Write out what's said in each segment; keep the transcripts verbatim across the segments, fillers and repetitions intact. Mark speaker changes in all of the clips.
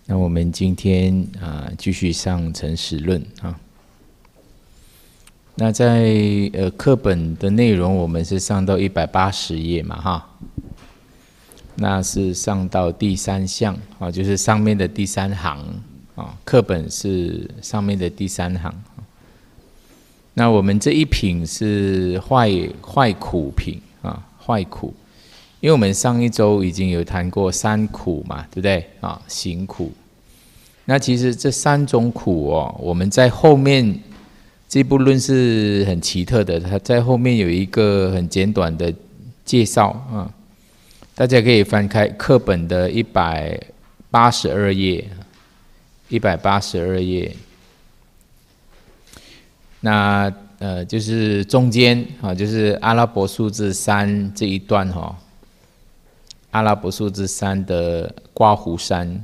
Speaker 1: 那我们今天啊继续上诚实论啊。那在呃课本的内容，我们是上到一百八十页嘛哈。那是上到第三项啊，就是上面的第三行啊。课本是上面的第三行。那我们这一品是坏坏苦品啊，坏苦。因为我们上一周已经有谈过三苦嘛，对不对啊？行苦。那其实这三种苦哦，我们在后面这部论是很奇特的，它在后面有一个很简短的介绍啊。大家可以翻开课本的一百八十二页，一百八十二页。那呃，就是中间啊，就是阿拉伯数字三这一段哈、哦。阿拉伯数字三的刮胡山，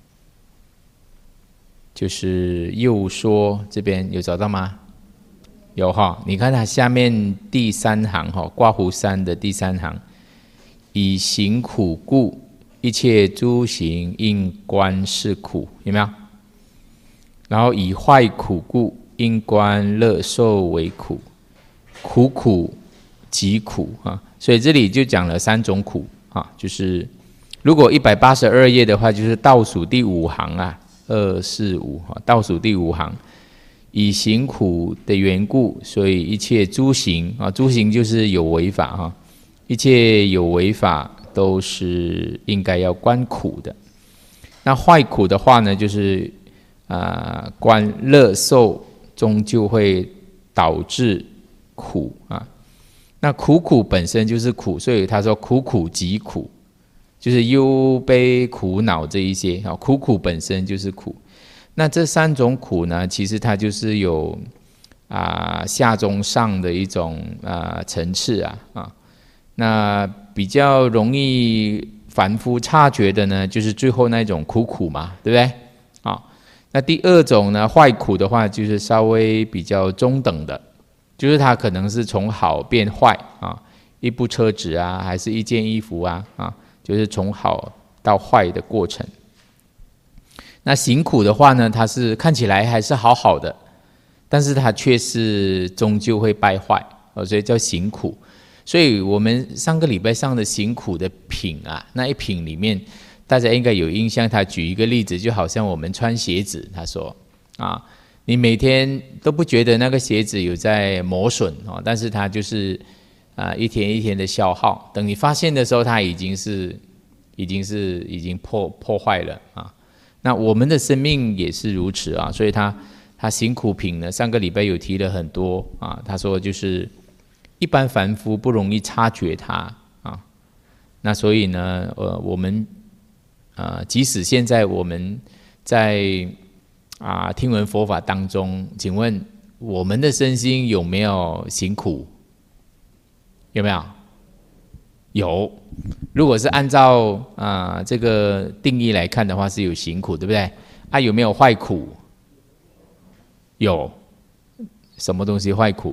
Speaker 1: 就是右说这边有找到吗？有哈，你看它下面第三行哈，刮胡山的第三行，以行苦故，一切诸行应观是苦，有没有？然后以坏苦故，应观乐受为苦，苦苦极苦啊，所以这里就讲了三种苦。啊，就是如果一百八十二页的话，就是倒数第五行啊，二四五哈，倒数第五行，以行苦的缘故，所以一切诸行啊，诸行就是有为法哈，一切有为法都是应该要观苦的。那坏苦的话呢，就是啊、呃，观乐受终究会导致苦啊。那苦苦本身就是苦，所以他说苦苦极苦，就是忧悲苦恼这一些啊，苦苦本身就是苦。那这三种苦呢，其实它就是有啊、呃、下中上的一种啊、呃、层次啊啊。那比较容易凡夫察觉的呢，就是最后那种苦苦嘛，对不对？啊，那第二种呢，坏苦的话，就是稍微比较中等的。就是它可能是从好变坏啊，一部车子啊，还是一件衣服啊，啊，就是从好到坏的过程。那行苦的话呢，它是看起来还是好好的，但是它却是终究会败坏，所以叫行苦。所以我们上个礼拜上的行苦的品啊，那一品里面，大家应该有印象。他举一个例子，就好像我们穿鞋子，他说啊。你每天都不觉得那个鞋子有在磨损哦，但是它就是啊、呃、一天一天的消耗，等你发现的时候，它已经是已经是已经破破坏了啊。那我们的生命也是如此啊，所以他他行苦品呢，上个礼拜有提了很多啊，他说就是一般凡夫不容易察觉它啊，那所以呢，呃，我们啊、呃，即使现在我们在啊，听闻佛法当中，请问我们的身心有没有行苦？有没有？有。如果是按照啊这个定义来看的话，是有行苦，对不对？啊，有没有坏苦？有。什么东西坏苦？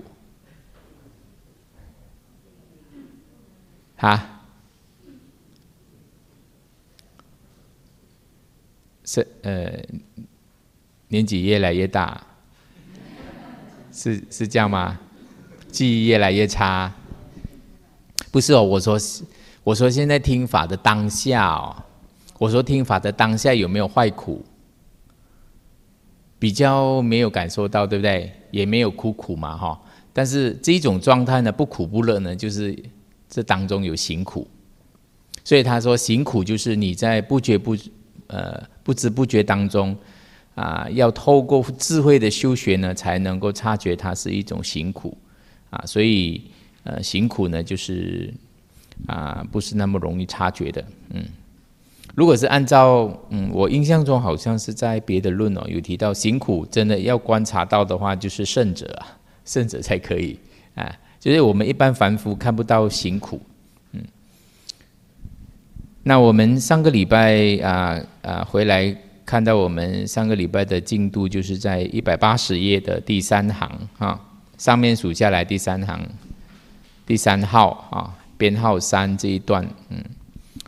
Speaker 1: 哈？是呃。年纪越来越大，是是这样吗？记忆越来越差，不是哦。我说，我说现在听法的当下哦，我说听法的当下有没有坏苦？比较没有感受到，对不对？也没有苦苦嘛，哈。但是这一种状态呢，不苦不乐呢，就是这当中有行苦。所以他说，行苦就是你在不觉不呃不知不觉当中。啊，要透过智慧的修学呢，才能够察觉它是一种行苦啊，所以呃，行苦呢，就是啊，不是那么容易察觉的。嗯，如果是按照嗯，我印象中好像是在别的论哦，有提到行苦真的要观察到的话，就是圣者啊，圣者才可以啊，就是我们一般凡夫看不到行苦。嗯，那我们上个礼拜啊啊回来。看到我们上个礼拜的进度，就是在一百八十页的第三行啊，上面数下来第三行，第三号啊，编号三这一段，嗯，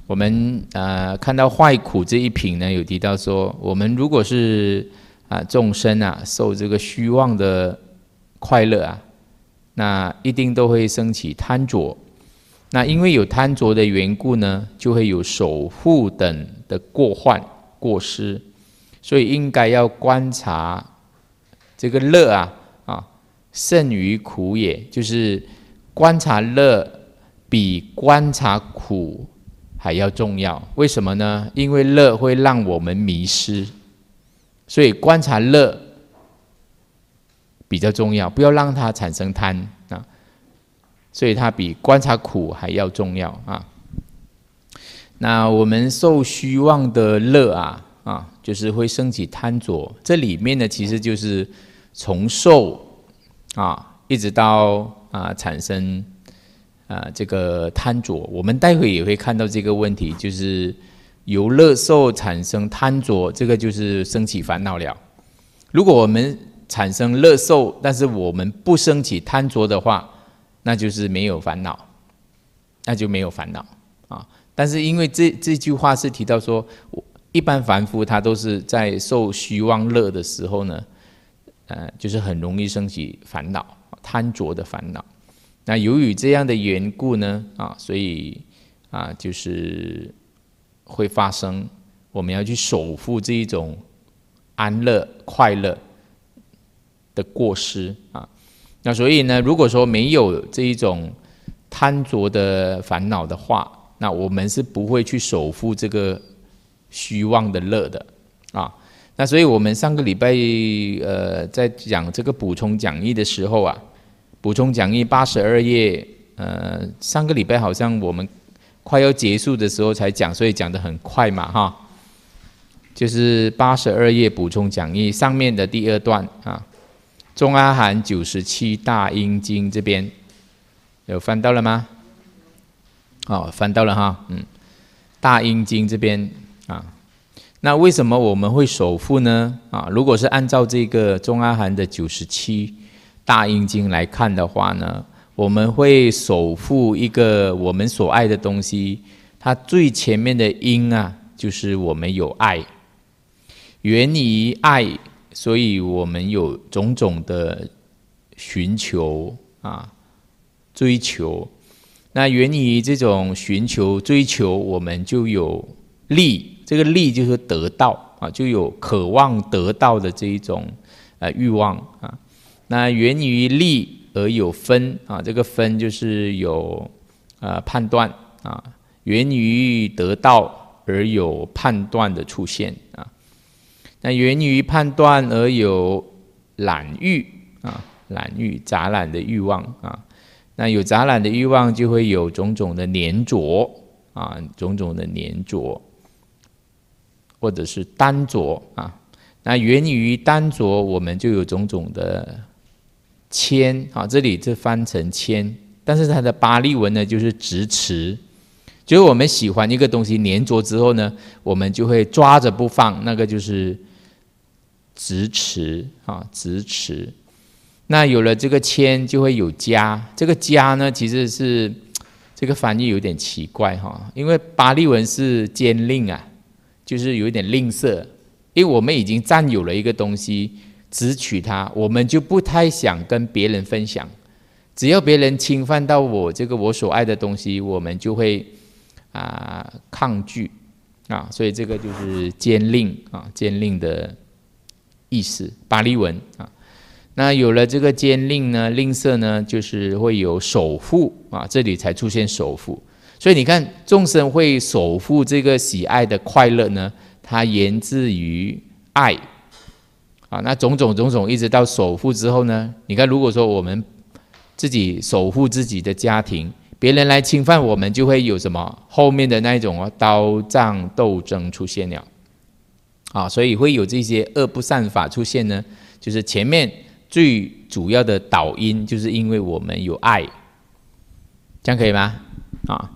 Speaker 1: 我们呃看到坏苦这一品呢，有提到说，我们如果是啊众生啊受这个虚妄的快乐啊，那一定都会升起贪着。那因为有贪着的缘故呢，就会有守护等的过患过失，所以应该要观察这个乐啊啊胜于苦也，就是观察乐比观察苦还要重要。为什么呢？因为乐会让我们迷失，所以观察乐比较重要，不要让它产生贪啊。所以它比观察苦还要重要啊。那我们受虚妄的乐啊啊，就是会升起贪着。这里面呢，其实就是从受啊，一直到啊产生啊这个贪着。我们待会也会看到这个问题，就是由乐受产生贪着，这个就是升起烦恼了。如果我们产生乐受，但是我们不升起贪着的话，那就是没有烦恼，那就没有烦恼啊。但是因为这这句话是提到说，一般凡夫他都是在受虚妄乐的时候呢，呃，就是很容易升起烦恼，贪着的烦恼。那由于这样的缘故呢，啊，所以啊，就是会发生我们要去守护这一种安乐快乐的过失啊。那所以呢，如果说没有这一种贪着的烦恼的话，那我们是不会去守护这个虚妄的乐的啊。那所以我们上个礼拜呃在讲这个补充讲义的时候啊，补充讲义八十二页，呃上个礼拜好像我们快要结束的时候才讲，所以讲得很快嘛哈。就是八十二页补充讲义上面的第二段啊。中阿含九十七大阴经这边有翻到了吗？哦，翻到了哈，嗯，大阴经这边啊，那为什么我们会守护呢？啊，如果是按照这个中阿含的九十七大阴经来看的话呢，我们会守护一个我们所爱的东西，它最前面的因啊，就是我们有爱，源于爱。所以我们有种种的寻求啊，追求。那源于这种寻求、追求，我们就有利。这个利就是得到啊，就有渴望得到的这一种呃欲望啊。那源于利而有分啊，这个分就是有呃判断啊。源于得到而有判断的出现啊。那源于判断而有染欲啊，染欲杂染的欲望啊，那有杂染的欲望就会有种种的粘着啊，种种的粘着，或者是耽着啊。那源于耽着，我们就有种种的牵啊，这里就翻成牵，但是它的巴利文呢就是执持。就是我们喜欢一个东西粘着之后呢，我们就会抓着不放，那个就是执持啊，执持。那有了这个牵，就会有加。这个加呢，其实是这个翻译有点奇怪哈，因为巴利文是坚令啊，就是有一点吝啬。因为我们已经占有了一个东西，执取它，我们就不太想跟别人分享。只要别人侵犯到我这个我所爱的东西，我们就会啊抗拒啊，所以这个就是坚令啊，坚令的意思，巴利文啊。那有了这个坚令呢，吝啬呢，就是会有守护啊，这里才出现守护。所以你看，众生会守护这个喜爱的快乐呢，它源自于爱啊。那种种种种，一直到守护之后呢，你看，如果说我们自己守护自己的家庭，别人来侵犯我们，就会有什么后面的那一种刀杖斗争出现了啊。所以会有这些恶不善法出现呢，就是前面最主要的导因，就是因为我们有爱，这样可以吗？啊，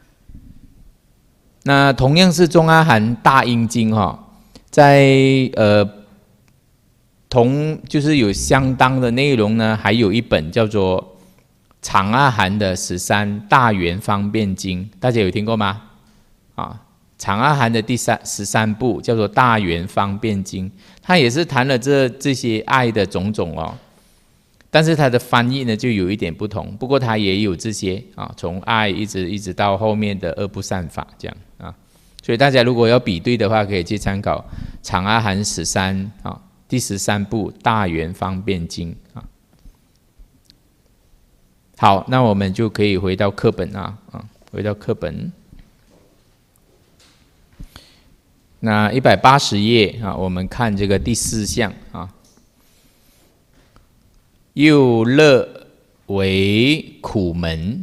Speaker 1: 那同样是中阿含大阴经哈，在呃同就是有相当的内容呢，还有一本叫做长阿含的十三大圆方便经，大家有听过吗？ 啊，长阿含的第三十三部叫做《大圆方便经》，它也是谈了这这些爱的种种哦。但是它的翻译呢就有一点不同，不过它也有这些啊，从爱一直一直到后面的二不善法这样啊。所以大家如果要比对的话，可以去参考长阿含十三啊第十三部《大圆方便经》啊。好，那我们就可以回到课本啊啊，回到课本。那一百八十页啊，我们看这个第四项啊。又乐为苦门，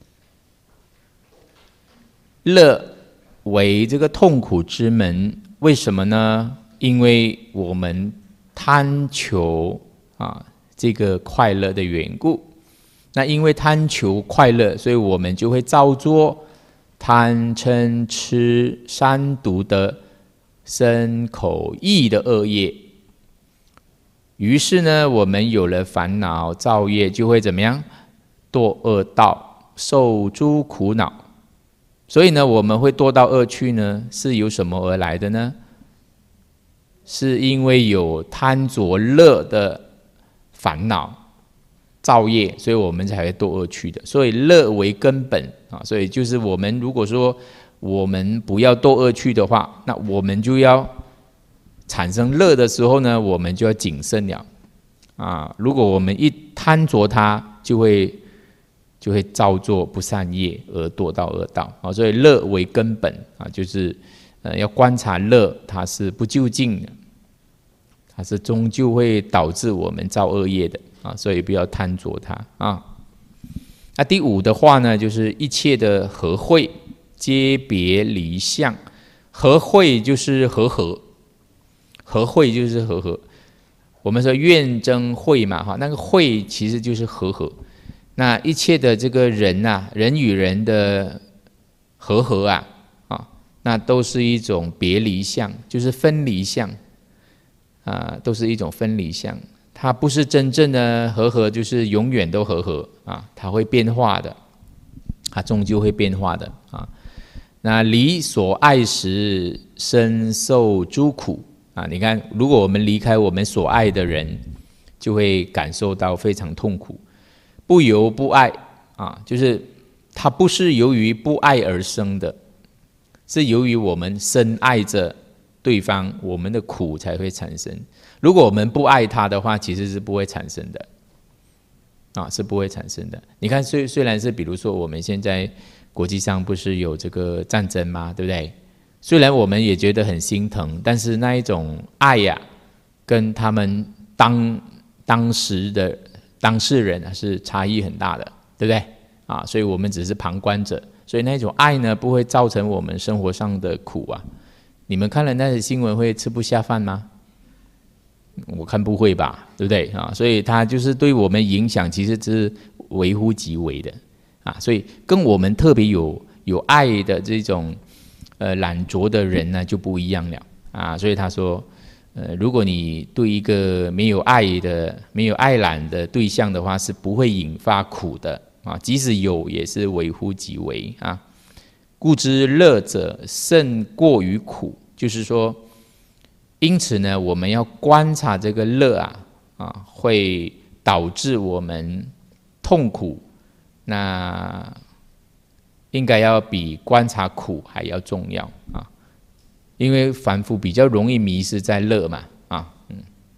Speaker 1: 乐为这个痛苦之门，为什么呢？因为我们贪求啊这个快乐的缘故。那因为贪求快乐，所以我们就会造作贪嗔痴三毒的身口意的恶业。于是呢，我们有了烦恼造业，就会怎么样？堕恶道，受诸苦恼。所以呢，我们会堕到恶趣呢，是由什么而来的呢？是因为有贪着乐的烦恼造业，所以我们才会堕恶趣的。所以乐为根本啊，所以就是我们如果说我们不要堕恶趣的话，那我们就要产生乐的时候呢，我们就要谨慎了啊！如果我们一贪着它，就会就会造作不善业而堕到恶道啊！所以乐为根本啊，就是呃要观察乐，它是不究竟的，它是终究会导致我们造恶业的啊！所以不要贪着它啊！那第五的话呢，就是一切的和会皆别离相，和会就是和合。和会就是和合，我们说愿争会嘛，哈，那个会其实就是和合。那一切的这个人啊，人与人的和合啊，啊，那都是一种别离相，就是分离相，啊，都是一种分离相。它不是真正的和合，就是永远都和合啊，它会变化的，它终究会变化的啊。那离所爱时，身受诸苦。啊，你看，如果我们离开我们所爱的人，就会感受到非常痛苦。不由不爱啊，就是它不是由于不爱而生的，是由于我们深爱着对方，我们的苦才会产生。如果我们不爱他的话，其实是不会产生的，啊，是不会产生的。你看，虽虽然是比如说我们现在国际上不是有这个战争吗？对不对？虽然我们也觉得很心疼，但是那一种爱呀、啊，跟他们当当时的当事人啊是差异很大的，对不对？啊，所以我们只是旁观者，所以那种爱呢，不会造成我们生活上的苦啊。你们看了那些新闻会吃不下饭吗？我看不会吧，对不对啊？所以它就是对我们影响其实是微乎其微的啊。所以跟我们特别有有爱的这种。呃，懒惰的人呢就不一样了啊，所以他说，呃，如果你对一个没有爱的、没有爱懒的对象的话，是不会引发苦的啊，即使有，也是微乎其微啊。故知乐者胜过于苦，就是说，因此呢，我们要观察这个乐啊啊，会导致我们痛苦，那。应该要比观察苦还要重要啊，因为凡夫比较容易迷失在乐嘛啊，嗯。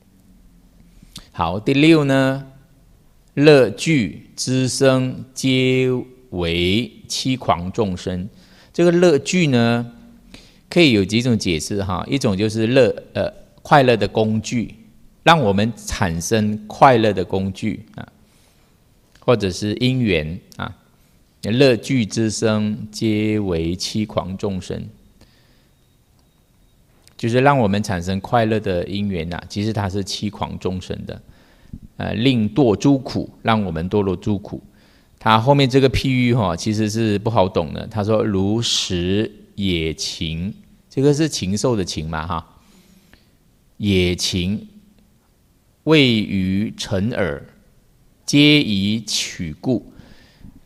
Speaker 1: 好，第六呢，乐具之生皆为欺狂众生。这个乐具呢，可以有几种解释哈，一种就是乐呃快乐的工具，让我们产生快乐的工具啊，或者是因缘啊。乐具之生，皆为欺狂众生，就是让我们产生快乐的因缘呐。其实它是欺狂众生的，呃，令堕诸苦，让我们堕落诸苦。他后面这个譬喻哈，其实是不好懂的。他说：“如食野禽，这个是禽兽的禽嘛哈？野禽喂鱼成饵，皆以取故。”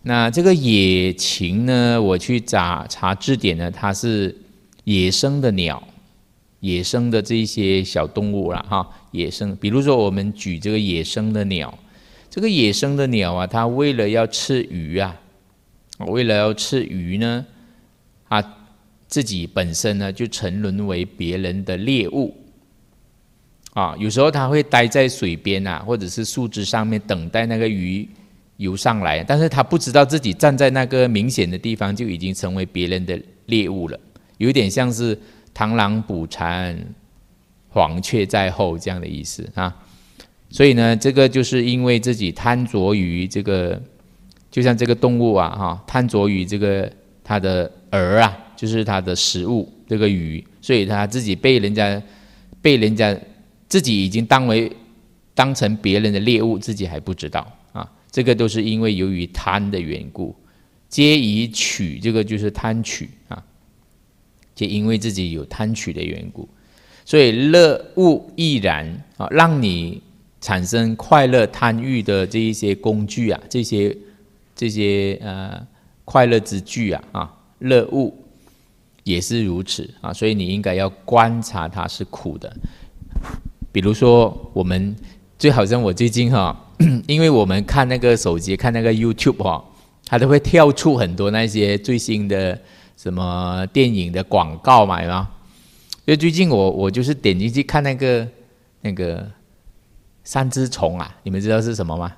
Speaker 1: 那这个野禽呢，我去查查字典呢，它是野生的鸟，野生的这些小动物啦，哈，野生。比如说我们举这个野生的鸟，这个野生的鸟啊，它为了要吃鱼啊，为了要吃鱼呢，它自己本身呢就沉沦为别人的猎物啊。有时候它会待在水边啊，或者是树枝上面等待那个鱼游上来，但是他不知道自己站在那个明显的地方就已经成为别人的猎物了，有点像是螳螂捕蝉，黄雀在后这样的意思啊。所以呢，这个就是因为自己贪着于这个，就像这个动物啊，哈，贪着于这个它的饵啊，就是它的食物，这个鱼，所以他自己被人家被人家自己已经当为当成别人的猎物，自己还不知道啊。这个都是因为由于贪的缘故，皆以取，这个就是贪取啊，就因为自己有贪取的缘故，所以乐物亦然啊，让你产生快乐贪欲的这一些工具啊，这些这些呃快乐之具啊啊，乐物也是如此啊，所以你应该要观察它是苦的。比如说我们就好像我最近哈、啊。因为我们看那个手机，看那个 YouTube 哈、哦，它都会跳出很多那些最新的什么电影的广告嘛，有没有？因为最近我我就是点进去看那个那个三只虫啊，你们知道是什么吗？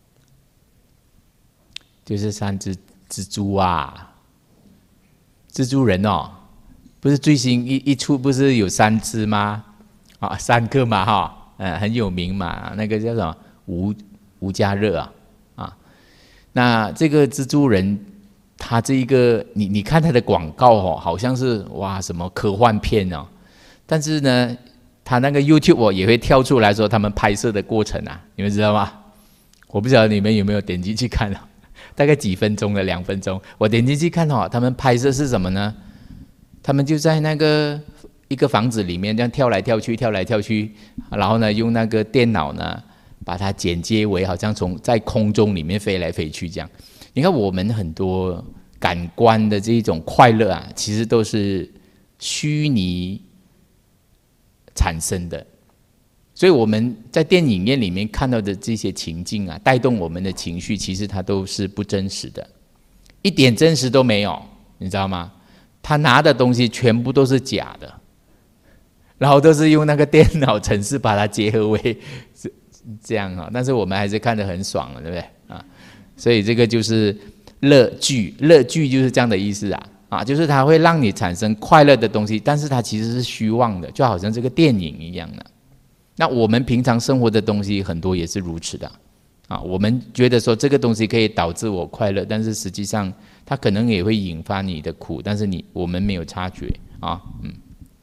Speaker 1: 就是三只蜘蛛啊，蜘蛛人哦，不是最新一一出不是有三只吗？啊，三个嘛哈，嗯，很有名嘛，那个叫什么？吴吴家热啊啊，那这个蜘蛛人，他这一个你你看他的广告哦，好像是哇什么科幻片哦，但是呢，他那个 YouTube 哦也会跳出来说他们拍摄的过程啊，你们知道吗？我不知道你们有没有点进去看啊，大概几分钟的两分钟，我点进去看哦，他们拍摄是什么呢？他们就在那个一个房子里面这样跳来跳去，跳来跳去，然后呢用那个电脑呢。把它剪接为好像从在空中里面飞来飞去这样。你看我们很多感官的这种快乐啊，其实都是虚拟产生的。所以我们在电影院里面看到的这些情境啊，带动我们的情绪，其实它都是不真实的，一点真实都没有，你知道吗？他拿的东西全部都是假的，然后都是用那个电脑程式把它结合为这样啊，但是我们还是看得很爽了，对不对啊？所以这个就是乐剧，乐剧就是这样的意思啊啊，就是它会让你产生快乐的东西，但是它其实是虚妄的，就好像这个电影一样的。那我们平常生活的东西很多也是如此的啊，我们觉得说这个东西可以导致我快乐，但是实际上它可能也会引发你的苦，但是你我们没有察觉啊，嗯。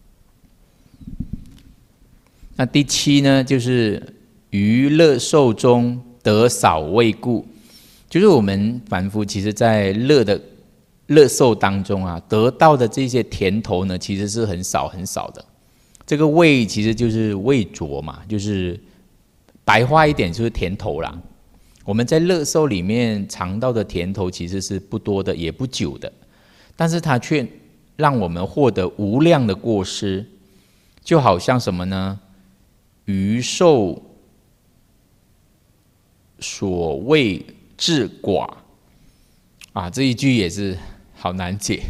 Speaker 1: 那第七呢，就是于乐受中得少味故，就是我们凡夫其实在乐的乐受当中啊，得到的这些甜头呢，其实是很少很少的。这个味其实就是味浊嘛，就是白话一点就是甜头啦。我们在乐受里面尝到的甜头其实是不多的，也不久的，但是它却让我们获得无量的过失，就好像什么呢？于受所谓至寡啊，这一句也是好难解。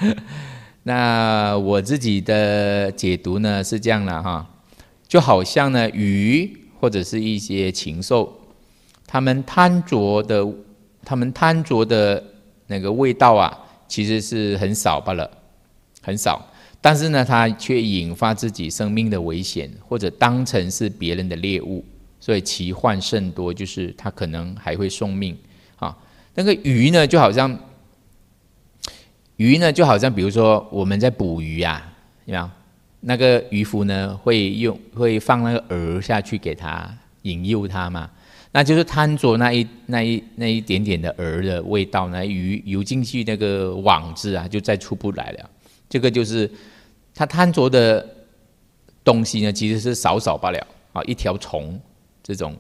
Speaker 1: 那我自己的解读呢是这样的哈，就好像呢鱼或者是一些禽兽，他们贪着的，他们贪着的那个味道啊，其实是很少罢了，很少。但是呢，它却引发自己生命的危险，或者当成是别人的猎物。所以其患甚多，就是它可能还会送命啊。那个鱼呢，就好像鱼呢，就好像比如说我们在捕鱼啊，有没有？那个渔夫呢，会用会放那个饵下去给它引诱它嘛，那就是贪着那一那一那一点点的饵的味道呢，鱼游进去那个网子啊，就再出不来了。这个就是它贪着的东西呢，其实是少少罢了啊，一条虫。这种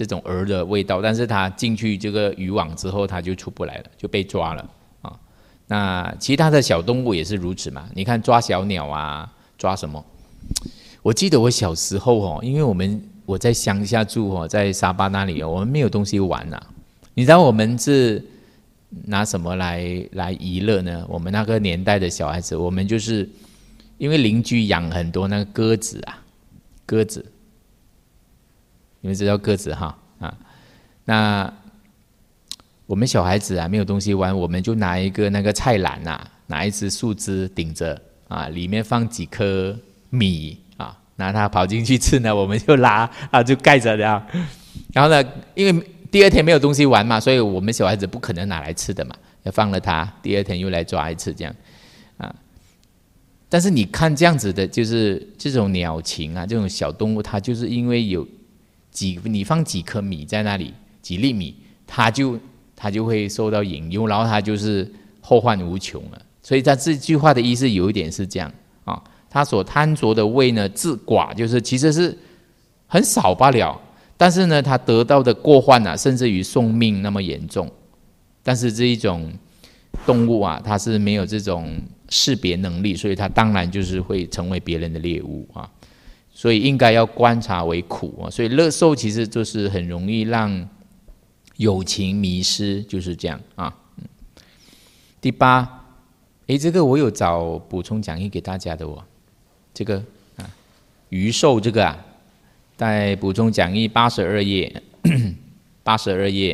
Speaker 1: 这种鹅的味道，但是它进去这个渔网之后，它就出不来了，就被抓了啊。那其他的小动物也是如此嘛，你看抓小鸟啊，抓什么？我记得我小时候哦，因为我们我在乡下住哦，在沙巴那里哦，我们没有东西玩啊。你知道我们是拿什么来来娱乐呢？我们那个年代的小孩子，我们就是因为邻居养很多那个鸽子啊，鸽子，你们知道鸽子哈啊？那我们小孩子啊没有东西玩，我们就拿一个那个菜篮啊，拿一支树枝顶着啊，里面放几颗米啊，拿它跑进去吃呢，我们就拉啊，就盖着的。然后呢，因为第二天没有东西玩嘛，所以我们小孩子不可能拿来吃的嘛，要放了它，第二天又来抓一次这样啊。但是你看这样子的，就是这种鸟禽啊，这种小动物，它就是因为有几你放几颗米在那里，几粒米，它就它就会受到引诱，然后它就是后患无穷了。所以它这句话的意思有一点是这样啊，它所贪着的味呢，自寡就是其实是很少罢了，但是呢，它得到的过患啊，甚至于送命那么严重。但是这一种动物啊，它是没有这种识别能力，所以它当然就是会成为别人的猎物啊。所以应该要观察为苦啊。所以乐受其实就是很容易让友情迷失，就是这样啊。第八，诶，这个我有找补充讲义给大家的哦。这个啊，余寿这个啊，在补充讲义八十二页，八十二页，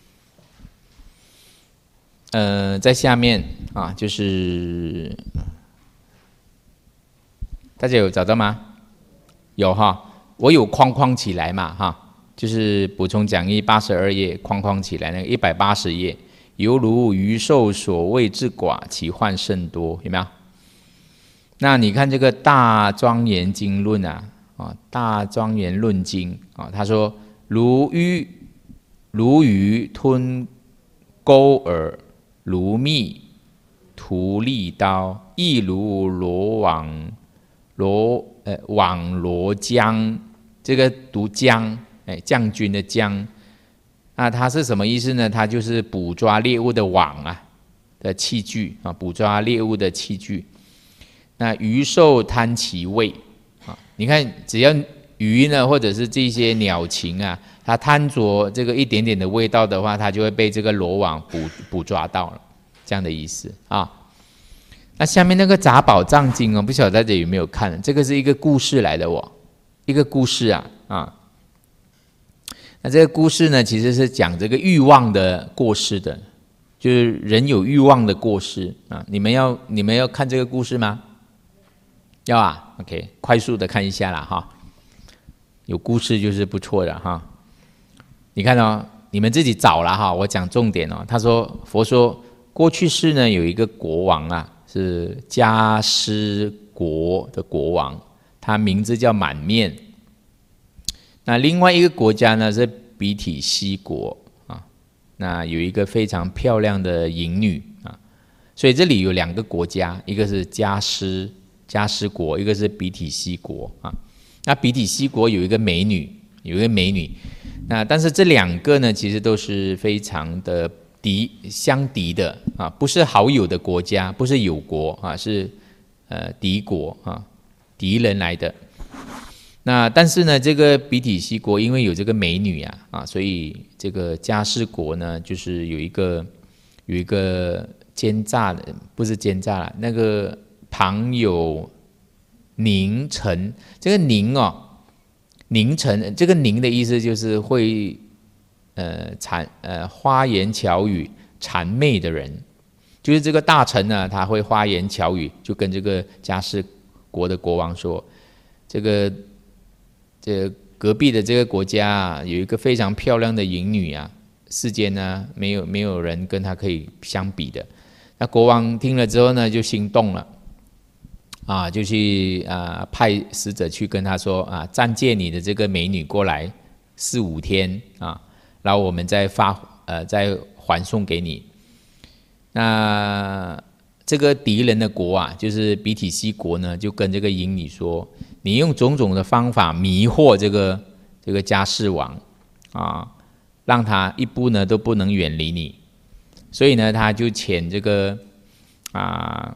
Speaker 1: 呃，在下面啊，就是大家有找到吗？有哈，我有框框起来嘛哈，就是补充讲义八十二页框框起来那个一百八十页，犹如余寿所谓之寡，其患甚多，有没有？那你看这个大庄严经论啊，啊大庄严论经啊，他说如鱼如鱼吞钩饵，如蜜涂利刀，亦如罗网罗呃网罗将，这个读将，哎将军的将，那它是什么意思呢？它就是捕抓猎物的网啊的器具啊，捕抓猎物的器具。那鱼兽贪其味啊，你看只要鱼呢，或者是这些鸟禽啊，它贪着这个一点点的味道的话，它就会被这个罗网捕捕抓到了，这样的意思啊。那下面那个杂宝藏经哦，不晓得大家有没有看？这个是一个故事来的哦，一个故事啊啊。那这个故事呢，其实是讲这个欲望的过失的，就是人有欲望的过失啊。你们要你们要看这个故事吗？要啊 ，OK， 快速的看一下啦哈。有故事就是不错的哈。你看哦，你们自己找了哈，我讲重点哦。他说，佛说过去世呢有一个国王啊，是迦尸国的国王，他名字叫满面。那另外一个国家呢是比体西国啊，那有一个非常漂亮的淫女啊，所以这里有两个国家，一个是迦尸迦尸国，一个是比体西国啊。那比体西国有一个美女，有一个美女，那但是这两个呢，其实都是非常的敌相敌的啊，不是好友的国家，不是友国啊，是呃敌国啊，敌人来的。那但是呢，这个比体西国因为有这个美女啊啊，所以这个迦尸国呢，就是有一个有一个奸诈的，不是奸诈啦，那个旁有宁臣，这个宁哦，宁臣，这个宁的意思就是会呃谄呃花言巧语谄媚的人，就是这个大臣呢，他会花言巧语，就跟这个迦尸国的国王说，这个。这隔壁的这个国家啊，有一个非常漂亮的淫女啊，世间呢没有没有人跟她可以相比的。那国王听了之后呢，就心动了，啊，就去啊派使者去跟他说啊，暂借你的这个美女过来四五天啊，然后我们再发呃再还送给你。那这个敌人的国啊，就是比体西国呢，就跟这个淫女说，你用种种的方法迷惑这个这个迦尸王啊，让他一步呢都不能远离你。所以呢，他就遣这个啊，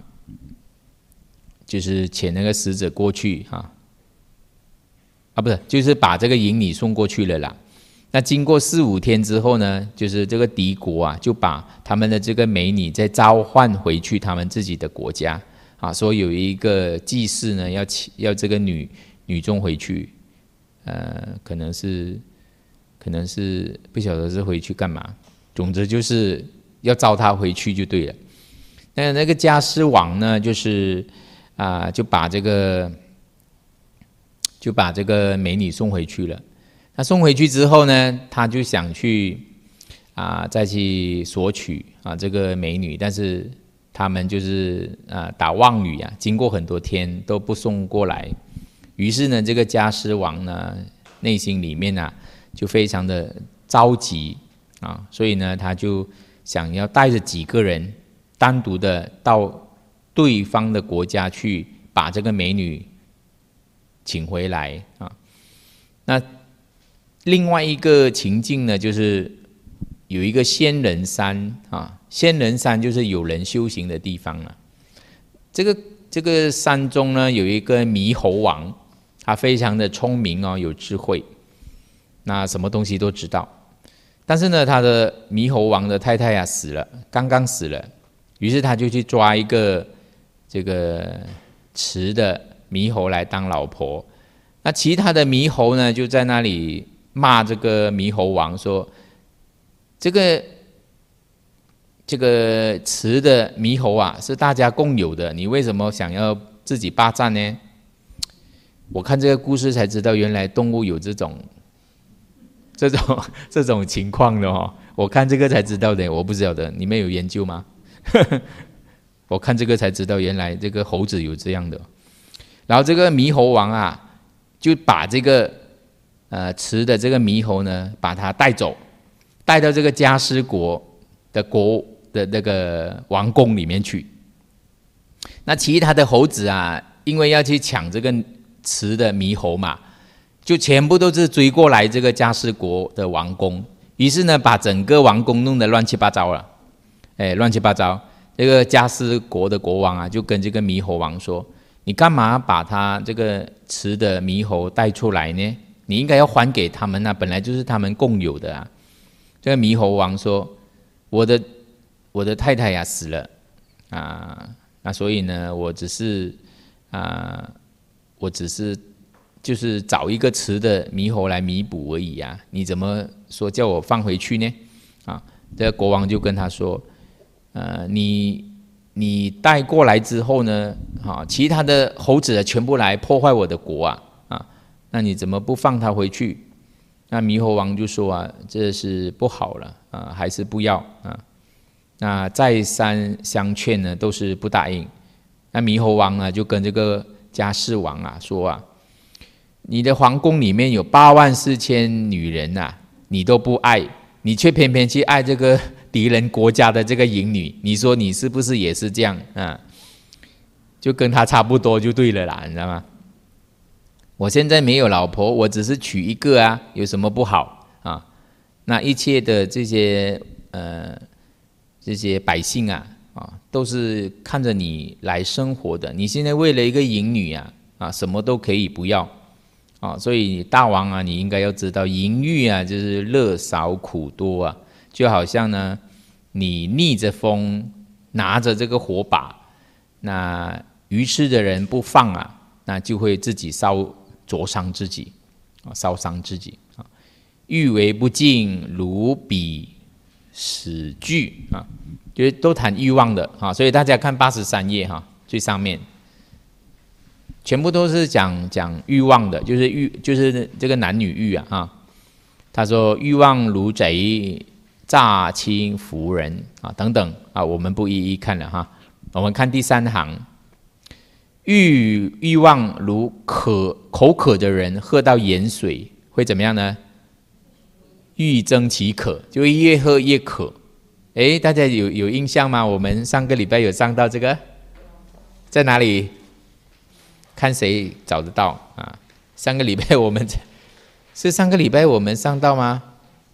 Speaker 1: 就是遣那个使者过去啊，啊不是，就是把这个引女送过去了啦。那经过四五天之后呢，就是这个敌国啊，就把他们的这个美女再召唤回去他们自己的国家啊，说有一个祭祀呢，要要这个女女中回去，呃，可能是可能是不晓得是回去干嘛，总之就是要召她回去就对了。那那个迦尸王呢，就是啊、呃，就把这个就把这个美女送回去了。他送回去之后呢，他就想去啊，再去索取啊这个美女，但是他们就是啊打妄语啊，经过很多天都不送过来。于是呢，这个迦尸王呢，内心里面啊就非常的着急啊，所以呢，他就想要带着几个人单独的到对方的国家去，把这个美女请回来啊。那另外一个情境呢，就是有一个仙人山啊，仙人山就是有人修行的地方啊。这个这个山中呢，有一个猕猴王，他非常的聪明哦，有智慧，那什么东西都知道。但是呢，他的猕猴王的太太啊死了，刚刚死了，于是他就去抓一个这个雌的猕猴来当老婆。那其他的猕猴呢，就在那里骂这个猕猴王说：“这个这个雌的猕猴啊，是大家共有的，你为什么想要自己霸占呢？”我看这个故事才知道，原来动物有这种这种这种情况的哦。我看这个才知道的，我不知道的，你们有研究吗？我看这个才知道，原来这个猴子有这样的。然后这个猕猴王啊，就把这个呃雌的这个猕猴呢，把它带走，带到这个迦尸国的国的那个王宫里面去。那其他的猴子啊，因为要去抢这个雌的猕猴嘛，就全部都是追过来这个迦尸国的王宫，于是呢，把整个王宫弄得乱七八糟了，哎，乱七八糟。这个迦尸国的国王啊，就跟这个猕猴王说：“你干嘛把他这个雌的猕猴带出来呢？你应该要还给他们啊，本来就是他们共有的啊。”这个猕猴王说：“我的我的太太呀、啊、死了啊，那所以呢，我只是啊，我只是就是找一个雌的猕猴来弥补而已啊，你怎么说叫我放回去呢？”啊，这个国王就跟他说：“呃，你你带过来之后呢，啊，其他的猴子全部来破坏我的国啊，啊，那你怎么不放他回去？”那猕猴王就说啊，这是不好了啊，还是不要啊。那再三相劝呢，都是不答应。那猕猴王呢，就跟这个迦尸王啊说啊，你的皇宫里面有八万四千女人呐、啊，你都不爱，你却偏偏去爱这个敌人国家的这个淫女，你说你是不是也是这样啊？就跟他差不多就对了啦，你知道吗？我现在没有老婆，我只是娶一个啊，有什么不好啊？那一切的这些呃这些百姓啊啊，都是看着你来生活的。你现在为了一个淫女啊啊，什么都可以不要啊，所以大王啊，你应该要知道，淫欲啊就是乐少苦多啊，就好像呢，你逆着风拿着这个火把，那愚痴的人不放啊，那就会自己烧。灼伤自己，烧伤自己啊！欲为不尽，如彼死惧啊！就是都谈欲望的啊，所以大家看八十三页哈，最上面全部都是讲讲欲望的，就是欲，就是这个男女欲啊啊！他说欲望如贼，诈亲服人啊等等啊，我们不一一看了哈，我们看第三行。欲欲望如渴口渴的人喝到盐水会怎么样呢？欲增其渴，就会越喝越渴。诶，大家有有印象吗？我们上个礼拜有上到这个，在哪里？看谁找得到啊？上个礼拜我们是上个礼拜我们上到吗？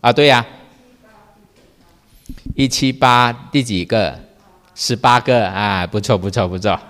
Speaker 1: 啊，对呀、啊，一七八第几个？十八个啊，不错不错不错。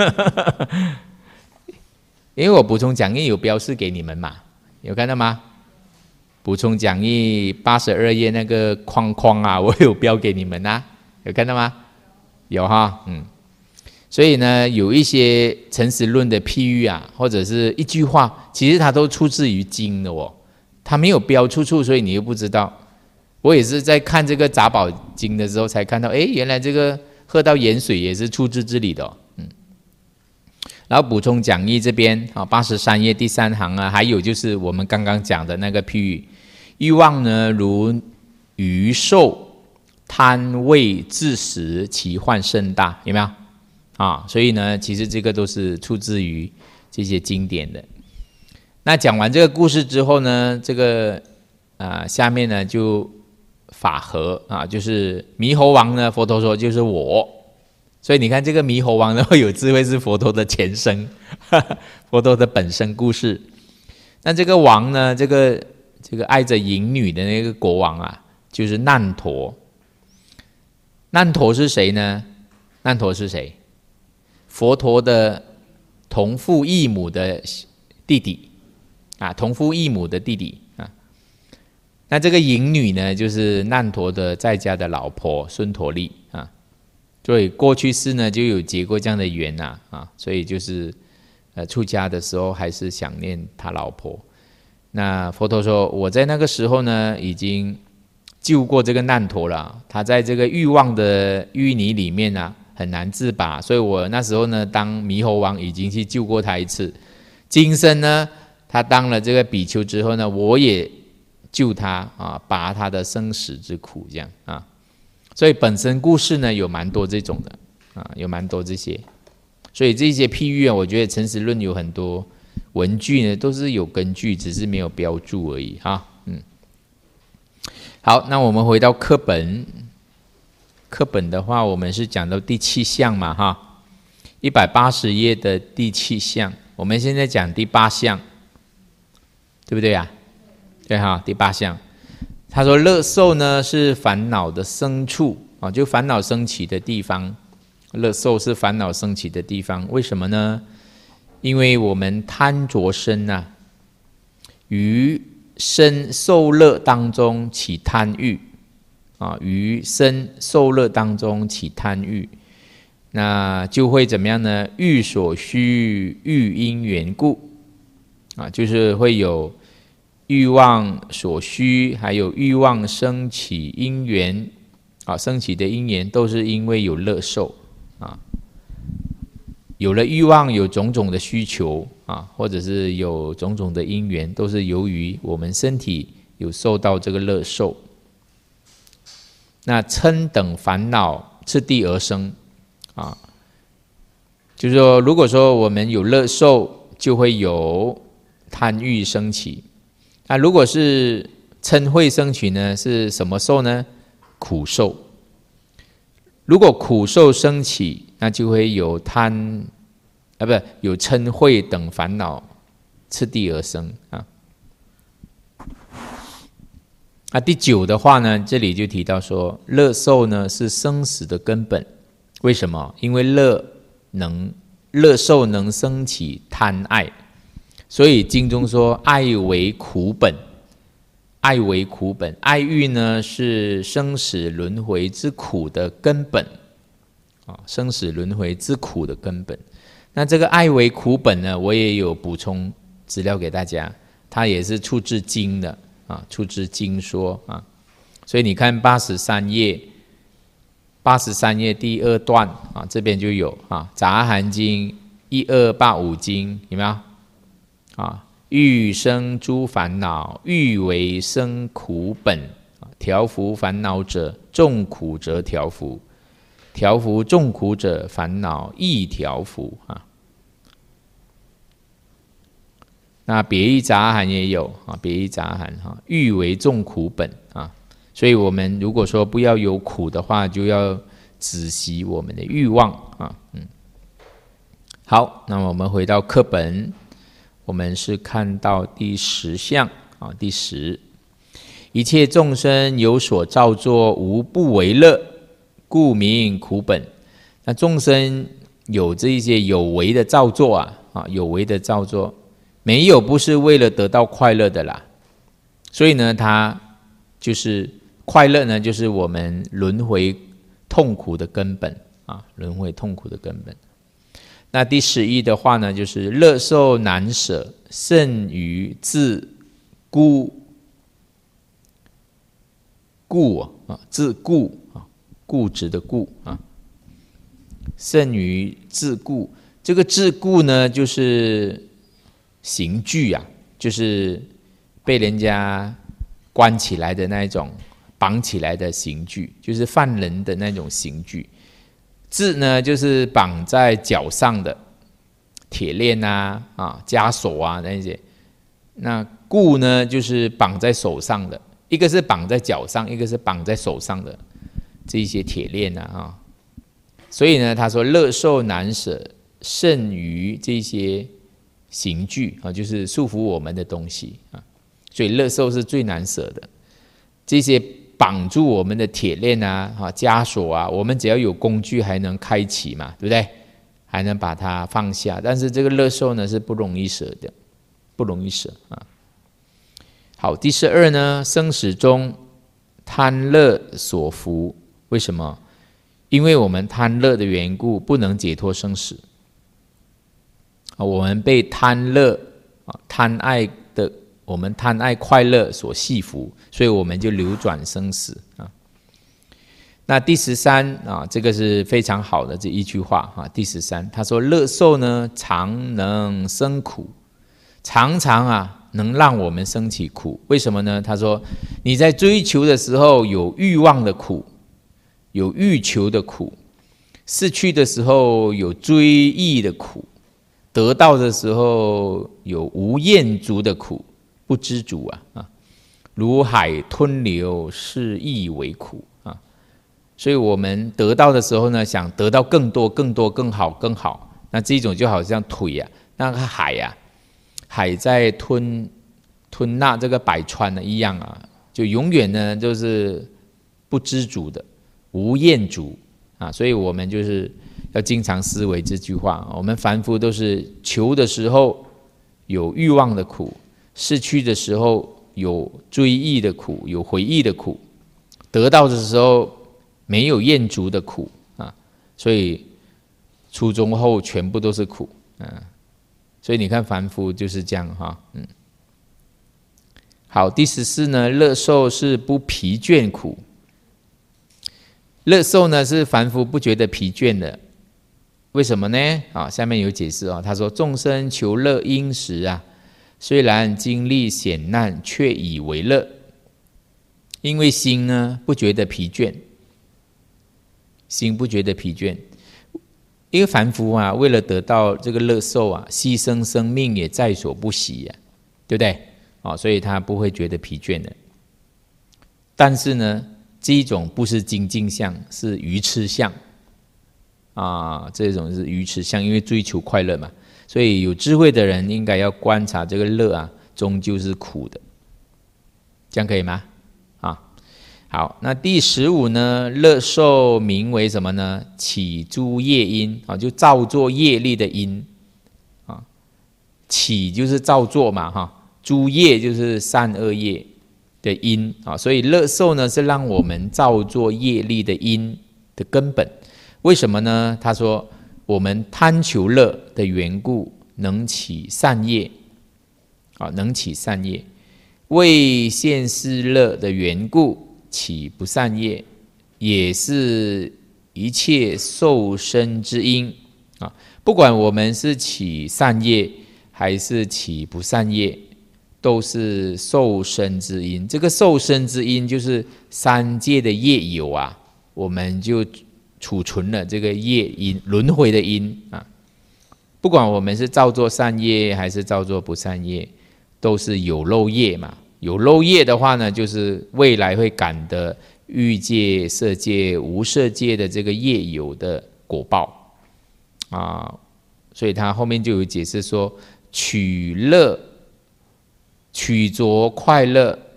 Speaker 1: 因为我补充讲义有标示给你们嘛，有看到吗？补充讲义八十二页那个框框啊，我有标给你们啊，有看到吗？有哈，嗯。所以呢，有一些诚实论的譬喻啊，或者是一句话，其实它都出自于经的哦，它没有标出处，所以你又不知道。我也是在看这个杂宝经的时候才看到，哎，原来这个喝到盐水也是出自这里的、哦，嗯。然后补充讲义这边啊，八十三页第三行啊，还有就是我们刚刚讲的那个譬喻，欲望呢如鱼兽，贪味自食，其患甚大，有没有？啊，所以呢，其实这个都是出自于这些经典的。那讲完这个故事之后呢，这个啊下面呢就法合啊，就是猕猴王呢，佛陀说就是我，所以你看这个猕猴王呢会有智慧是佛陀的前身，佛陀的本身故事。那这个王呢，这个这个爱着淫女的那个国王啊，就是难陀。难陀是谁呢？难陀是谁？佛陀的同父异母的弟弟啊，同父异母的弟弟啊。那这个淫女呢，就是难陀的在家的老婆孙陀利啊。所以过去世呢就有结过这样的缘呐啊，所以就是呃出家的时候还是想念他老婆。那佛陀说，我在那个时候呢已经救过这个难陀了，他在这个欲望的淤泥里面啊。很难自拔，所以我那时候呢，当猕猴王已经去救过他一次。今生呢，他当了这个比丘之后呢，我也救他啊，拔他的生死之苦，这样啊。所以本身故事呢有蛮多这种的啊，有蛮多这些。所以这些譬喻啊，我觉得诚实论有很多文句呢都是有根据，只是没有标注而已哈。嗯，好，那我们回到课本。课本的话，我们是讲到第七项嘛，哈，一百八十页的第七项，我们现在讲第八项，对不对呀、啊？对哈，第八项，他说乐受呢是烦恼的生处啊，就烦恼升起的地方，乐受是烦恼升起的地方，为什么呢？因为我们贪着身啊，于身受乐当中起贪欲。啊，于身受乐当中起贪欲，那就会怎么样呢？欲所需，欲因缘故，啊，就是会有欲望所需，还有欲望升起因缘，啊，升起的因缘都是因为有乐受啊，有了欲望，有种种的需求啊，或者是有种种的因缘，都是由于我们身体有受到这个乐受。那嗔等烦恼次第而生啊，就是说，如果说我们有乐受，就会有贪欲升起。那如果是嗔恚升起呢，是什么受呢？苦受。如果苦受升起，那就会有贪啊，不有嗔恚等烦恼次第而生啊。那第九的话呢，这里就提到说，乐受呢是生死的根本。为什么？因为乐能乐受能生起贪爱，所以经中说爱为苦本，爱为苦本，爱欲呢是生死轮回之苦的根本啊，生死轮回之苦的根本。那这个爱为苦本呢，我也有补充资料给大家，它也是出自经的。啊，出自经说啊，所以你看八十三页，八十三页第二段啊，这边就有啊，《杂含经》一二八五经有没有？啊，欲生诸烦恼，欲为生苦本，调伏烦恼者，众苦则调伏，调伏众苦者，烦恼亦调伏啊。那别义杂含也有啊，别义杂含哈，欲为众苦本啊，所以我们如果说不要有苦的话，就要止息我们的欲望啊，嗯。好，那么我们回到课本，我们是看到第十项啊，第十， 一切众生有所造作，无不为乐，故名苦本。那众生有这一些有为的造作啊，啊，有为的造作，没有不是为了得到快乐的啦。所以呢，它就是快乐呢，就是我们轮回痛苦的根本啊，轮回痛苦的根本。那第十一的话呢，就是乐受难舍，甚于自固固啊，自固啊，固执的固啊，甚于自固。这个自固呢，就是刑具啊，就是被人家关起来的那一种，绑起来的刑具，就是犯人的那种刑具。自呢，就是绑在脚上的铁链啊、啊枷锁啊那些。那固呢，就是绑在手上的，一个是绑在脚上，一个是绑在手上的这一些铁链啊啊。所以呢，他说乐受难舍，甚于这些刑具啊，就是束缚我们的东西啊。所以乐受是最难舍的，这些绑住我们的铁链啊、枷锁啊，我们只要有工具还能开启嘛，对不对？还能把它放下。但是这个乐受呢是不容易舍的，不容易舍啊。好，第十二呢，生死中贪乐所缚，为什么？因为我们贪乐的缘故，不能解脱生死。我们被贪乐、贪爱的，我们贪爱快乐所系缚，所以我们就流转生死啊。那第十三啊，这个是非常好的这一句话啊。第十三，他说乐受呢，常能生苦，常常啊能让我们生起苦。为什么呢？他说你在追求的时候有欲望的苦，有欲求的苦；失去的时候有追忆的苦；得到的时候有无厌足的苦，不知足啊啊！如海吞流，是亦为苦啊！所以我们得到的时候呢，想得到更多、更多、更好、更好，那这种就好像腿啊，那个海啊，海在吞吞纳这个百川的一样啊，就永远呢就是不知足的。无厌足啊，所以我们就是要经常思维这句话。我们凡夫都是求的时候有欲望的苦，失去的时候有追忆的苦，有回忆的苦，得到的时候没有厌足的苦啊。所以初中后全部都是苦啊。所以你看凡夫就是这样哈，嗯。好，第十四呢，乐受是不疲倦苦。乐受呢是凡夫不觉得疲倦的，为什么呢？啊，下面有解释啊。他说众生求乐因时啊，虽然经历险难，却以为乐，因为心呢不觉得疲倦，心不觉得疲倦。因为凡夫啊，为了得到这个乐受啊，牺牲生命也在所不惜啊，对不对？啊，所以他不会觉得疲倦的。但是呢，这一种不是精进相，是愚痴相啊！这种是愚痴相，因为追求快乐嘛，所以有智慧的人应该要观察这个乐啊，终究是苦的，这样可以吗？啊，好，那第十五呢，乐受名为什么呢？起诸业因啊，就造作业力的因啊，起就是造作嘛，哈，诸业就是善恶业的因啊，所以乐受呢是让我们造作业力的因的根本。为什么呢？他说我们贪求乐的缘故，能起善业啊，能起善业；为现世乐的缘故，起不善业，也是一切受生之因啊。不管我们是起善业还是起不善业，都是受生之因。这个受生之因就是三界的业有啊，我们就储存了这个业因，轮回的因啊。不管我们是造作善业还是造作不善业，都是有漏业嘛。有漏业的话呢，就是未来会感得欲界、色界、无色界的这个业有的果报啊。所以他后面就有解释说，取乐取着快乐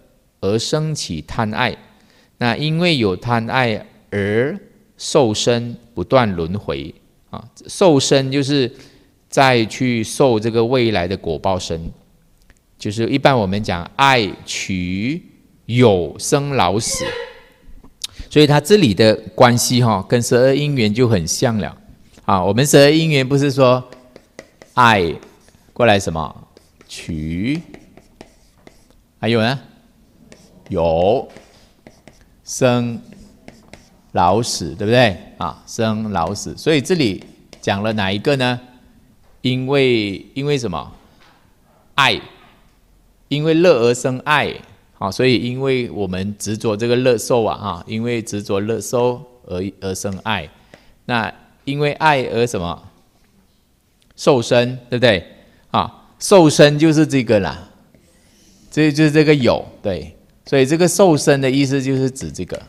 Speaker 1: 而生起贪爱。那因为有贪爱而受生，不断轮回啊。受生就是再去受这个未来的果报生，就是一般我们讲爱取有生老死，所以它这里的关系哈、哦，跟十二因缘就很像了啊。我们十二因缘不是说爱过来什么取，还有呢有生老死，对不对啊？生老死，所以这里讲了哪一个呢？因为因为什么？爱，因为乐而生爱，好，所以因为我们执着这个乐受啊，哈，因为执着乐受而而生爱，那因为爱而什么？受生，对不对？啊，受生就是这个啦，这就是这个有，对，所以这个受生的意思就是指这个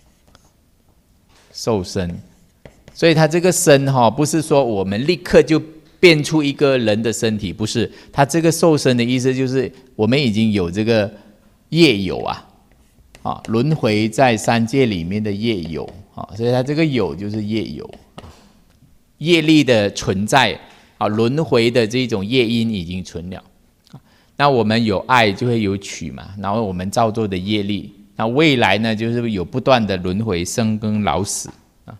Speaker 1: 受生，所以它这个生哈，不是说我们立刻就变出一个人的身体，不是，它这个受生的意思就是我们已经有这个业有啊，啊，轮回在三界里面的业有啊，所以它这个有就是业有，业力的存在啊，轮回的这种业因已经存了。那我们有爱就会有取嘛，然后我们造作的业力，那未来呢就是有不断的轮回生跟老死啊，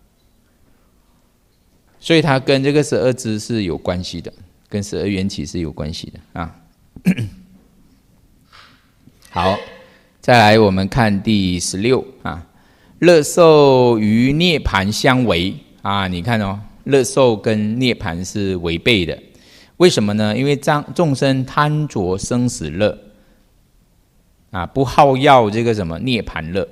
Speaker 1: 所以它跟这个十二支是有关系的，跟十二缘起是有关系的啊。好，再来我们看第十六啊，乐受与涅槃相违啊，你看哦，乐受跟涅槃是违背的。为什么呢？因为众生贪着生死乐啊，不好要这个什么涅槃乐。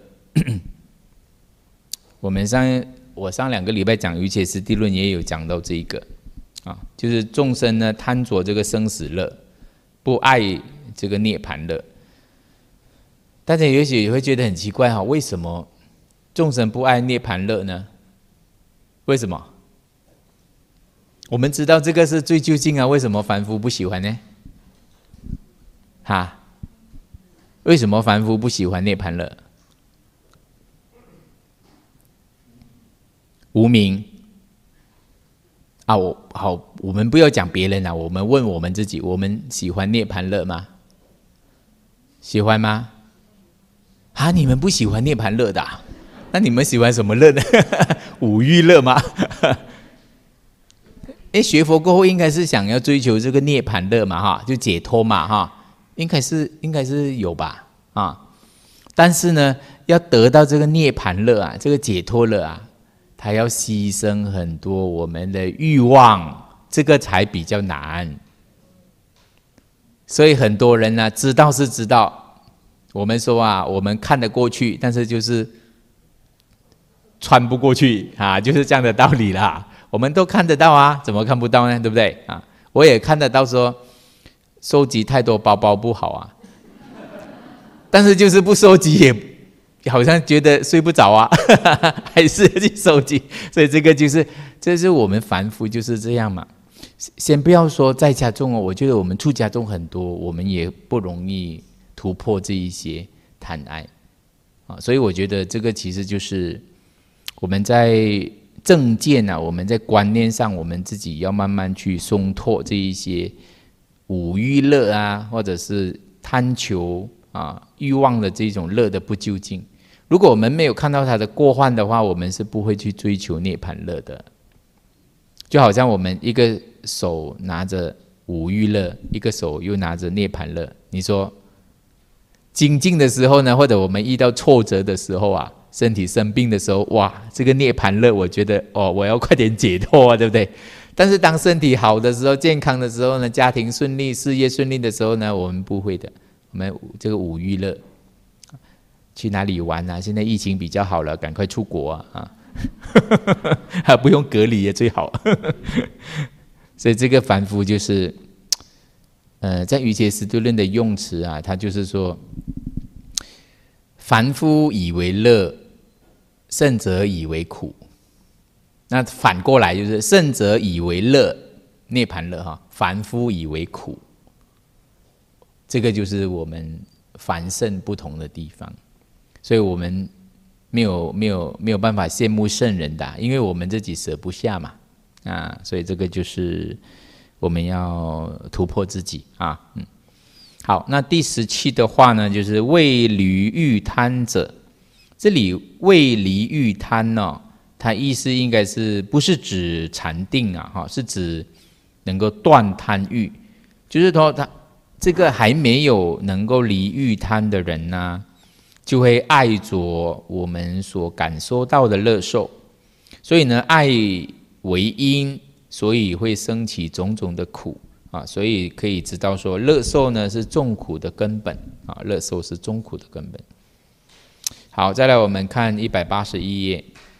Speaker 1: 我们上我上两个礼拜讲瑜伽师地论也有讲到这一个啊，就是众生呢贪着这个生死乐，不爱这个涅槃乐。大家也许也会觉得很奇怪哈，为什么众生不爱涅槃乐呢？为什么？我们知道这个是最究竟啊，为什么凡夫不喜欢呢？哈，为什么凡夫不喜欢涅槃乐？无明啊，我好，我们不要讲别人啊，我们问我们自己，我们喜欢涅槃乐吗？喜欢吗？啊，你们不喜欢涅槃乐的、啊，那你们喜欢什么乐呢？五欲乐吗？哎，学佛过后应该是想要追求这个涅槃乐嘛，哈，就解脱嘛，哈，应该是应该是有吧，啊，但是呢，要得到这个涅槃乐啊，这个解脱乐啊，它要牺牲很多我们的欲望，这个才比较难。所以很多人呢、啊，知道是知道，我们说啊，我们看得过去，但是就是穿不过去啊，就是这样的道理啦。我们都看得到啊，怎么看不到呢？对不对啊？我也看得到说，收集太多包包不好啊，但是就是不收集也好像觉得睡不着啊，还是去收集。所以这个就是，这是我们凡夫就是这样嘛。先不要说在家中哦，我觉得我们出家中很多，我们也不容易突破这一些贪爱啊。所以我觉得这个其实就是我们在正见啊，我们在观念上，我们自己要慢慢去松脱这一些五欲乐啊，或者是贪求啊欲望的这种乐的不究竟。如果我们没有看到它的过患的话，我们是不会去追求涅槃乐的。就好像我们一个手拿着五欲乐，一个手又拿着涅槃乐，你说精进的时候呢，或者我们遇到挫折的时候啊，身体生病的时候，哇，这个涅槃乐，我觉得哦，我要快点解脱啊，对不对？但是当身体好的时候，健康的时候呢，家庭顺利、事业顺利的时候呢，我们不会的。我们这个五欲乐，去哪里玩啊？现在疫情比较好了，赶快出国啊！啊，还不用隔离也最好。所以这个凡夫就是，呃，在瑜伽师地论的用词啊，他就是说，凡夫以为乐，圣者以为苦。那反过来就是圣者以为乐，涅槃乐哈，凡夫以为苦。这个就是我们繁盛不同的地方，所以我们没有没有没有办法羡慕圣人的、啊，因为我们自己舍不下嘛，啊，所以这个就是我们要突破自己啊，嗯，好，那第十七的话呢，就是为离欲贪者，这里为离欲贪呢、哦，它意思应该是不是指禅定啊，哈，是指能够断贪欲，就是说他这个还没有能够离欲贪的人呢、啊，就会爱着我们所感受到的乐受，所以呢，爱为因，所以会生起种种的苦啊，所以可以知道说，乐受呢是众苦的根本啊，乐受是众苦的根本。好，再来我们看一百八十一页，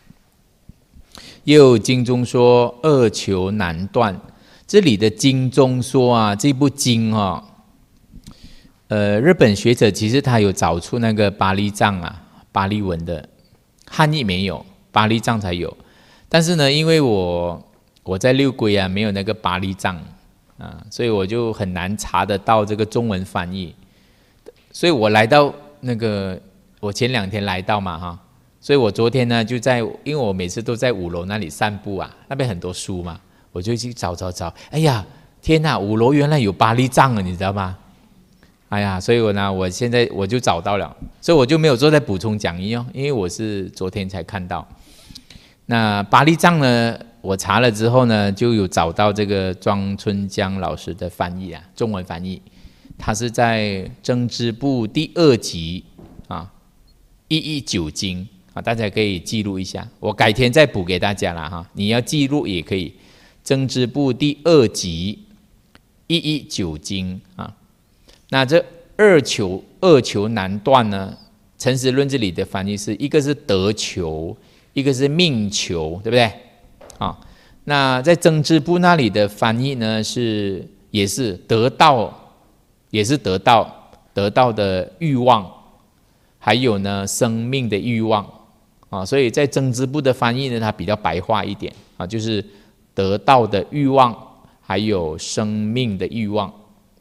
Speaker 1: 又经中说恶求难断。这里的经中说啊，这部经啊、哦，呃，日本学者其实他有找出那个巴利藏啊，巴利文的汉译没有，巴利藏才有。但是呢，因为我我在六龟啊没有那个巴利藏啊，所以我就很难查得到这个中文翻译。所以我来到那个，我前两天来到嘛哈，所以我昨天呢就在，因为我每次都在五楼那里散步啊，那边很多书嘛。我就去找找找，哎呀，天哪！五楼原来有巴利藏了，你知道吗？哎呀，所以我呢，我现在我就找到了，所以我就没有做在补充讲义哦，因为我是昨天才看到。那巴利藏呢，我查了之后呢，就有找到这个庄春江老师的翻译啊，中文翻译，他是在政治部第二集啊，一一九经啊，大家可以记录一下，我改天再补给大家啦哈，你要记录也可以。政治部第二集一一九经啊，那这二求二求难断呢？陈实论这里的翻译是一个是得求，一个是命求，对不对？啊，那在政治部那里的翻译呢，是也是得到，也是得到得到的欲望，还有呢生命的欲望啊，所以在政治部的翻译呢，它比较白话一点啊，就是。得到的欲望，还有生命的欲望。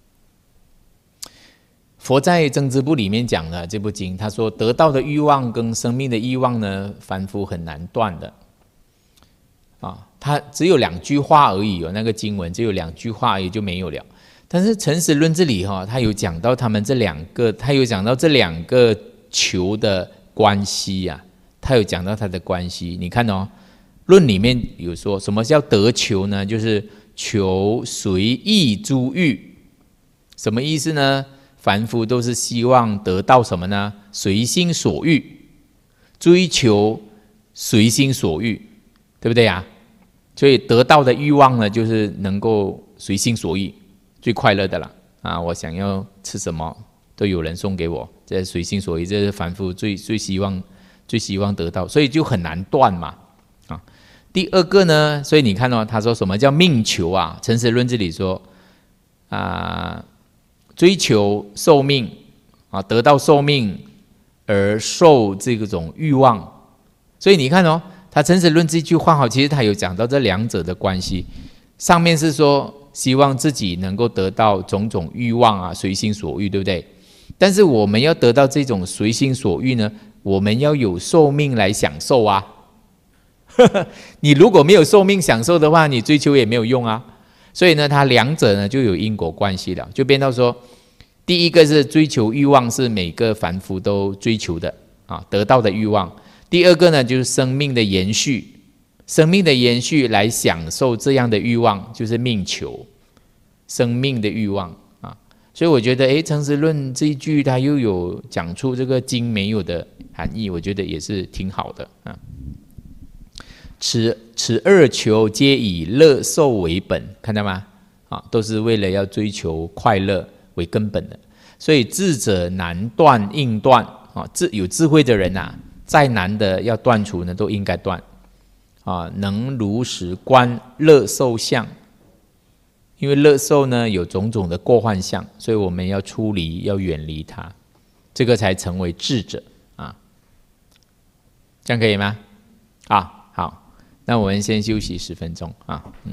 Speaker 1: 佛在政治部里面讲的这部经，他说得到的欲望跟生命的欲望呢，凡夫很难断的。啊，他只有两句话而已，有那个经文只有两句话而已就没有了。但是陈实论这里哈，他有讲到他们这两个，他有讲到这两个求的关系呀、啊，他有讲到他的关系。你看哦。论里面有说什么叫得求呢？就是求随意诸欲，什么意思呢？凡夫都是希望得到什么呢？随心所欲，追求随心所欲，对不对呀？所以得到的欲望呢，就是能够随心所欲，最快乐的了啊！我想要吃什么，都有人送给我，这随心所欲，这是凡夫最最希望最希望得到，所以就很难断嘛。第二个呢，所以你看哦，他说什么叫命求啊？陈实论这里说啊、呃，追求寿命啊，得到寿命而受这种欲望，所以你看哦，他陈实论这句话哈，其实他有讲到这两者的关系。上面是说希望自己能够得到种种欲望啊，随心所欲，对不对？但是我们要得到这种随心所欲呢，我们要有寿命来享受啊。你如果没有寿命享受的话，你追求也没有用啊。所以呢，它两者呢就有因果关系了，就变到说，第一个是追求欲望，是每个凡夫都追求的啊，得到的欲望。第二个呢，就是生命的延续，生命的延续来享受这样的欲望，就是命求，生命的欲望啊。所以我觉得，哎，陈实论这一句他又有讲出这个经没有的含义，我觉得也是挺好的啊。此此二求皆以乐受为本，看到吗？啊，都是为了要追求快乐为根本的。所以智者难断应断啊，智有智慧的人啊，再难的要断除呢，都应该断啊。能如实观乐受相，因为乐受呢有种种的过患相，所以我们要出离，要远离它，这个才成为智者啊。这样可以吗？啊。那我们先休息十分钟啊。